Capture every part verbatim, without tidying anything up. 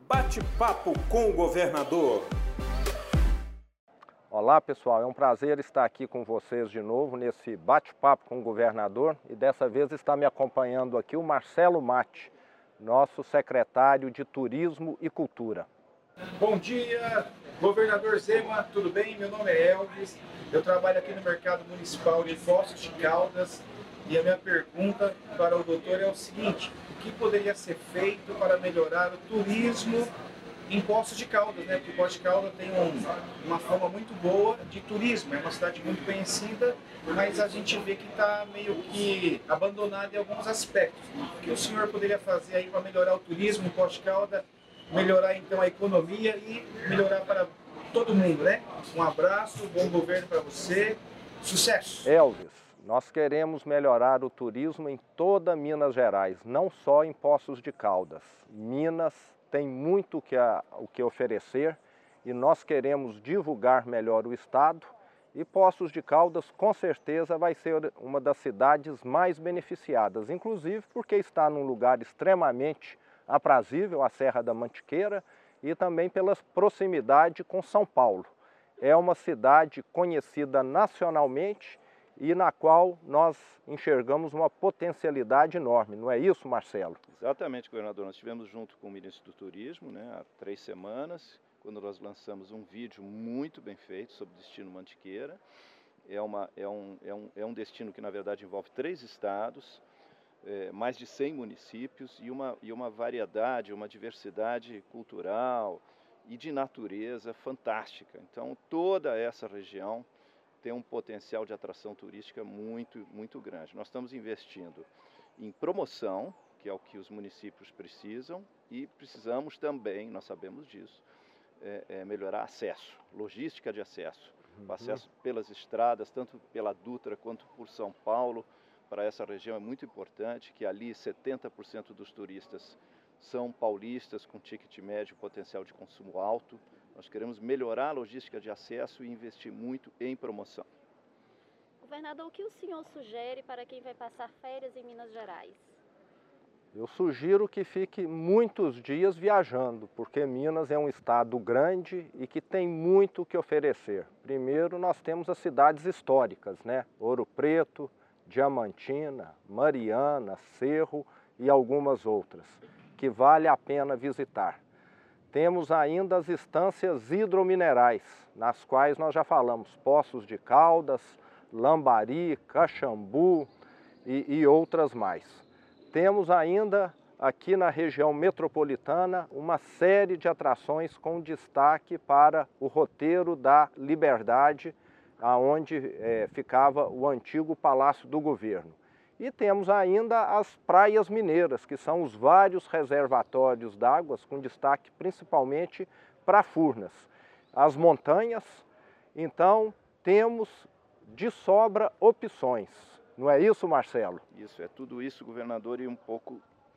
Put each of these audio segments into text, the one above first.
Bate-papo com o governador. Olá pessoal, é um prazer estar aqui com vocês de novo nesse bate-papo com o governador e dessa vez está me acompanhando aqui o Marcelo Matti, nosso secretário de Turismo e Cultura. Bom dia, governador Zema, tudo bem? Meu nome é Elvis, eu trabalho aqui no Mercado Municipal de Poços de Caldas e a minha pergunta para o doutor é o seguinte: o que poderia ser feito para melhorar o turismo em Poços de Caldas, né? Porque Poços de Caldas tem um, uma fama muito boa de turismo, é uma cidade muito conhecida, mas a gente vê que está meio que abandonada em alguns aspectos. O que o senhor poderia fazer aí para melhorar o turismo em Poços de Caldas, melhorar então a economia e melhorar para todo mundo, né? Um abraço, bom governo para você, sucesso! Elvis, nós queremos melhorar o turismo em toda Minas Gerais, não só em Poços de Caldas. Minas tem muito que a, o que oferecer e nós queremos divulgar melhor o estado e Poços de Caldas com certeza vai ser uma das cidades mais beneficiadas, inclusive porque está num lugar extremamente aprazível, a Serra da Mantiqueira, e também pela proximidade com São Paulo. É uma cidade conhecida nacionalmente e na qual nós enxergamos uma potencialidade enorme, não é isso, Marcelo? Exatamente, governador. Nós estivemos junto com o ministro do Turismo, né, há três semanas, quando nós lançamos um vídeo muito bem feito sobre o destino Mantiqueira. É, uma, é, um, é, um, é um destino que, na verdade, envolve três estados, é, mais de cem municípios e uma, e uma variedade, uma diversidade cultural e de natureza fantástica. Então, toda essa região tem um potencial de atração turística muito, muito grande. Nós estamos investindo em promoção, que é o que os municípios precisam, e precisamos também, nós sabemos disso, é, é melhorar acesso, logística de acesso. Uhum. O acesso pelas estradas, tanto pela Dutra quanto por São Paulo, para essa região é muito importante, que ali setenta por cento dos turistas são paulistas com ticket médio, potencial de consumo alto. Nós queremos melhorar a logística de acesso e investir muito em promoção. Governador, o que o senhor sugere para quem vai passar férias em Minas Gerais? Eu sugiro que fique muitos dias viajando, porque Minas é um estado grande e que tem muito o que oferecer. Primeiro, nós temos as cidades históricas, né? Ouro Preto, Diamantina, Mariana, Cerro e algumas outras, que vale a pena visitar. Temos ainda as estâncias hidrominerais, nas quais nós já falamos, Poços de Caldas, Lambari, Caxambu e, e outras mais. Temos ainda aqui na região metropolitana uma série de atrações com destaque para o roteiro da Liberdade, aonde é, ficava o antigo Palácio do Governo. E temos ainda as praias mineiras, que são os vários reservatórios d'águas, com destaque principalmente para Furnas. As montanhas, então temos de sobra opções. Não é isso, Marcelo? Isso, é tudo isso, governador, e um pouco,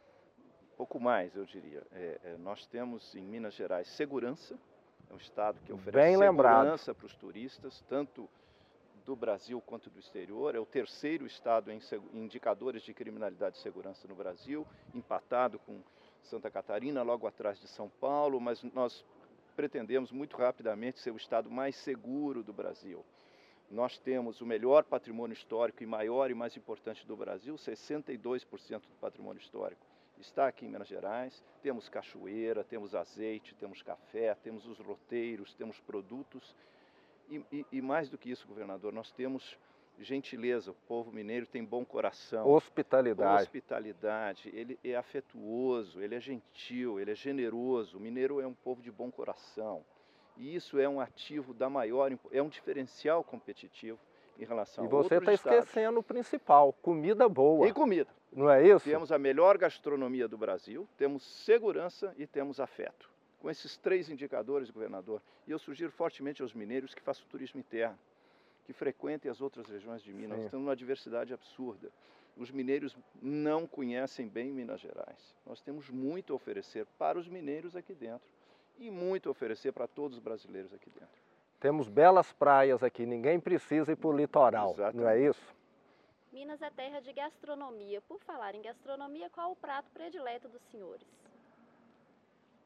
um pouco mais, eu diria. É, é, nós temos em Minas Gerais segurança, é um estado que oferece Bem segurança para os turistas, tanto do Brasil quanto do exterior. É o terceiro estado em indicadores de criminalidade e segurança no Brasil, empatado com Santa Catarina, logo atrás de São Paulo, mas nós pretendemos muito rapidamente ser o estado mais seguro do Brasil. Nós temos o melhor patrimônio histórico e maior e mais importante do Brasil, sessenta e dois por cento do patrimônio histórico está aqui em Minas Gerais. Temos cachoeira, temos azeite, temos café, temos os roteiros, temos produtos. E, e, e mais do que isso, governador, nós temos gentileza. O povo mineiro tem bom coração. Hospitalidade. Hospitalidade. Ele é afetuoso, ele é gentil, ele é generoso. O mineiro é um povo de bom coração. E isso é um ativo da maior, é um diferencial competitivo em relação a outros estados. E você está esquecendo o principal, comida boa. E comida. Não é isso? Temos a melhor gastronomia do Brasil, temos segurança e temos afeto. Com esses três indicadores, governador, e eu sugiro fortemente aos mineiros que façam turismo interno, que frequentem as outras regiões de Minas. Nós temos uma diversidade absurda. Os mineiros não conhecem bem Minas Gerais. Nós temos muito a oferecer para os mineiros aqui dentro e muito a oferecer para todos os brasileiros aqui dentro. Temos belas praias aqui, ninguém precisa ir para o litoral, Exatamente. Não é isso? Minas é terra de gastronomia. Por falar em gastronomia, qual o prato predileto dos senhores?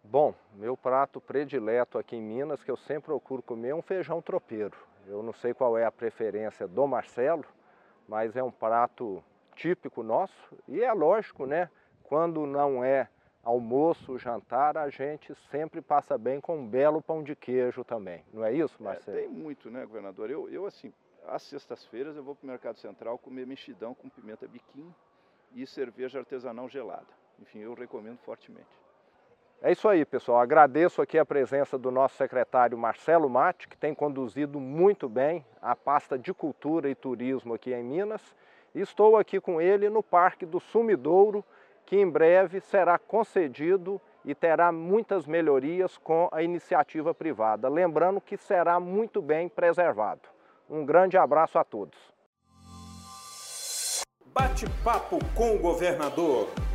Bom, meu prato predileto aqui em Minas, que eu sempre procuro comer, é um feijão tropeiro. Eu não sei qual é a preferência do Marcelo, mas é um prato típico nosso e é lógico, né? Quando não é almoço, jantar, a gente sempre passa bem com um belo pão de queijo também. Não é isso, Marcelo? É, tem muito, né, governador? Eu, eu assim, às sextas-feiras eu vou para o Mercado Central comer mexidão com pimenta biquinho e cerveja artesanal gelada. Enfim, eu recomendo fortemente. É isso aí, pessoal. Agradeço aqui a presença do nosso secretário Marcelo Matti, que tem conduzido muito bem a pasta de Cultura e Turismo aqui em Minas. E estou aqui com ele no Parque do Sumidouro, que em breve será concedido e terá muitas melhorias com a iniciativa privada. Lembrando que será muito bem preservado. Um grande abraço a todos. Bate-papo com o governador.